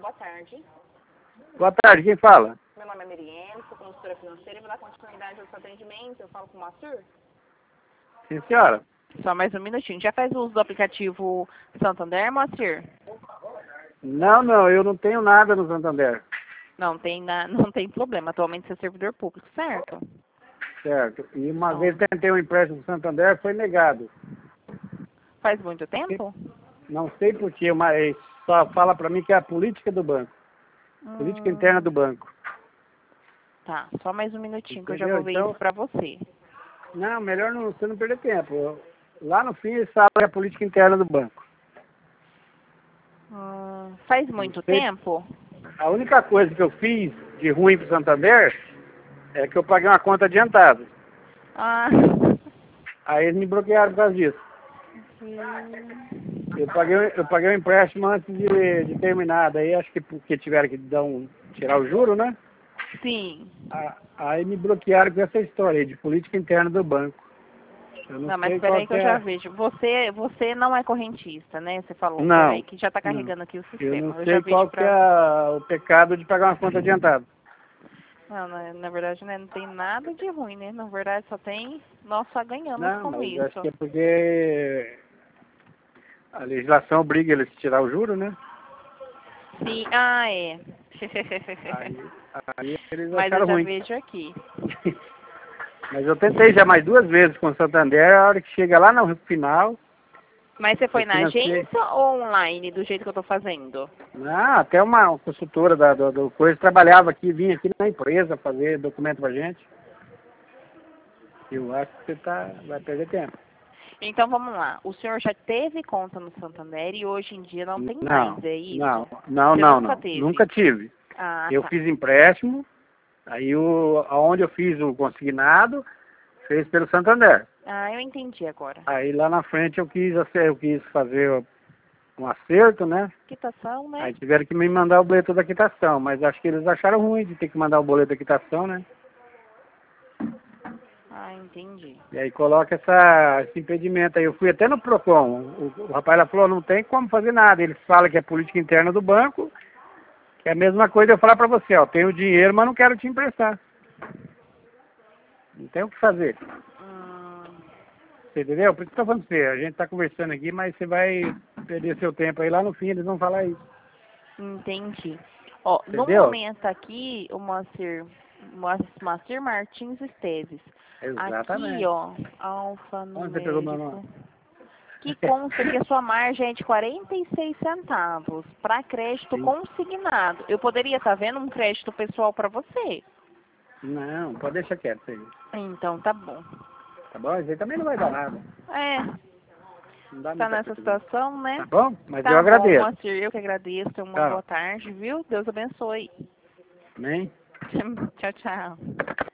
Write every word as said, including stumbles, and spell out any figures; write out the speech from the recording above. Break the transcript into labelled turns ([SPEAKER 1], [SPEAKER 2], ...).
[SPEAKER 1] boa tarde.
[SPEAKER 2] Boa tarde, quem fala?
[SPEAKER 1] Meu nome é Miriam, sou consultora financeira e vou dar continuidade ao seu atendimento. Eu falo com o Moacir?
[SPEAKER 2] Sim, senhora.
[SPEAKER 1] Só mais um minutinho. Já faz uso do aplicativo Santander, Moacir?
[SPEAKER 2] Não, não, eu não tenho nada no Santander.
[SPEAKER 1] Não tem, na, não tem problema. Atualmente você é servidor público, certo?
[SPEAKER 2] Certo. E uma
[SPEAKER 1] Não.
[SPEAKER 2] vez tentei um empréstimo no Santander, foi negado.
[SPEAKER 1] Faz muito tempo?
[SPEAKER 2] Não sei porquê, mas só fala pra mim que é a política do banco. Política
[SPEAKER 1] Hum,
[SPEAKER 2] interna do banco.
[SPEAKER 1] tá, só mais um minutinho que eu já
[SPEAKER 2] Entendeu?
[SPEAKER 1] vou ver
[SPEAKER 2] Então,
[SPEAKER 1] isso pra você.
[SPEAKER 2] não, melhor não, você não perder tempo. Lá no fim eles falam que é a política interna do banco.
[SPEAKER 1] Hum, faz muito
[SPEAKER 2] sei.
[SPEAKER 1] tempo?
[SPEAKER 2] A única coisa que eu fiz de ruim pro Santander é que eu paguei uma conta adiantada.
[SPEAKER 1] Ah.
[SPEAKER 2] Aí eles me bloquearam por causa disso.
[SPEAKER 1] Hum.
[SPEAKER 2] Eu paguei, eu paguei o empréstimo antes de, de terminar, daí acho que porque tiveram que dar um, tirar o juro, né?
[SPEAKER 1] Sim.
[SPEAKER 2] A, aí me bloquearam com essa história aí de política interna do banco. Eu não,
[SPEAKER 1] Não, mas
[SPEAKER 2] sei
[SPEAKER 1] espera
[SPEAKER 2] qual
[SPEAKER 1] aí que
[SPEAKER 2] que
[SPEAKER 1] eu já
[SPEAKER 2] é.
[SPEAKER 1] vejo. Você, você não é correntista, né? Você falou. Espera aí
[SPEAKER 2] Não,
[SPEAKER 1] que já está
[SPEAKER 2] não.
[SPEAKER 1] carregando aqui o
[SPEAKER 2] Eu
[SPEAKER 1] sistema.
[SPEAKER 2] não
[SPEAKER 1] Eu já
[SPEAKER 2] sei
[SPEAKER 1] vejo
[SPEAKER 2] qual que
[SPEAKER 1] pra...
[SPEAKER 2] é o pecado de pagar uma conta adiantada.
[SPEAKER 1] Não, na, na verdade, né, não tem nada de ruim, né? Na verdade, só tem... Nós só ganhamos
[SPEAKER 2] Não,
[SPEAKER 1] com
[SPEAKER 2] mas acho
[SPEAKER 1] isso.
[SPEAKER 2] que é porque a legislação obriga eles a tirar o juro, né?
[SPEAKER 1] Sim, ah, é.
[SPEAKER 2] Aí, aí eles
[SPEAKER 1] Mas eu
[SPEAKER 2] acharam
[SPEAKER 1] já
[SPEAKER 2] ruim.
[SPEAKER 1] vejo aqui.
[SPEAKER 2] Mas eu tentei já mais duas vezes com o Santander, a hora que chega lá no final,
[SPEAKER 1] Mas você foi
[SPEAKER 2] eu
[SPEAKER 1] na
[SPEAKER 2] financei.
[SPEAKER 1] agência ou online, do jeito que eu tô fazendo?
[SPEAKER 2] Ah, até uma consultora da, do, do coisa trabalhava aqui, vinha aqui na empresa fazer documento pra gente. Eu acho que você tá, vai perder tempo.
[SPEAKER 1] Então, vamos lá. O senhor já teve conta no Santander e hoje em dia não tem
[SPEAKER 2] Não,
[SPEAKER 1] mais, é isso?
[SPEAKER 2] não, não,
[SPEAKER 1] Você
[SPEAKER 2] não,
[SPEAKER 1] nunca
[SPEAKER 2] não.
[SPEAKER 1] teve?
[SPEAKER 2] Nunca tive.
[SPEAKER 1] Ah,
[SPEAKER 2] Eu
[SPEAKER 1] tá.
[SPEAKER 2] fiz empréstimo, aí o, aonde eu fiz o consignado, fez pelo Santander.
[SPEAKER 1] Ah, eu entendi agora.
[SPEAKER 2] Aí lá na frente eu quis, eu quis fazer um acerto, né?
[SPEAKER 1] Quitação, né?
[SPEAKER 2] Aí tiveram que me mandar o boleto da quitação, mas acho que eles acharam ruim de ter que mandar o boleto da quitação, né?
[SPEAKER 1] Ah, entendi.
[SPEAKER 2] E aí coloca essa, esse impedimento aí. Eu fui até no PROCON, o, o rapaz lá falou, não tem como fazer nada. Ele fala que é política interna do banco, que é a mesma coisa eu falar pra você, ó, tenho dinheiro, mas não quero te emprestar. Não tem o que fazer.
[SPEAKER 1] Hum,
[SPEAKER 2] Você entendeu? Por isso que eu tô falando pra você, a gente tá conversando aqui, mas você vai perder seu tempo aí, lá no fim eles vão falar isso.
[SPEAKER 1] entendi. Ó, no
[SPEAKER 2] Entendeu?
[SPEAKER 1] momento aqui, o Moacir, Moacir Moacir Martins Esteves. Aqui,
[SPEAKER 2] Exatamente.
[SPEAKER 1] ó,
[SPEAKER 2] Onde você pegou meu nome?
[SPEAKER 1] alfanumérico. Que consta que a sua margem é de quarenta e seis centavos para crédito
[SPEAKER 2] Sim.
[SPEAKER 1] consignado. Eu poderia estar vendo um crédito pessoal para você.
[SPEAKER 2] Não, pode deixar quieto isso aí.
[SPEAKER 1] Então, tá bom.
[SPEAKER 2] Tá bom? Isso aí também não vai dar nada.
[SPEAKER 1] É,
[SPEAKER 2] Não dá
[SPEAKER 1] tá
[SPEAKER 2] muita
[SPEAKER 1] nessa
[SPEAKER 2] coisa não.
[SPEAKER 1] situação, né?
[SPEAKER 2] Tá bom? Mas eu
[SPEAKER 1] Tá bom,
[SPEAKER 2] agradeço.
[SPEAKER 1] Moacir, eu que agradeço. Tenha uma
[SPEAKER 2] Tchau.
[SPEAKER 1] boa tarde, viu? Deus abençoe.
[SPEAKER 2] Amém?
[SPEAKER 1] Tchau, tchau.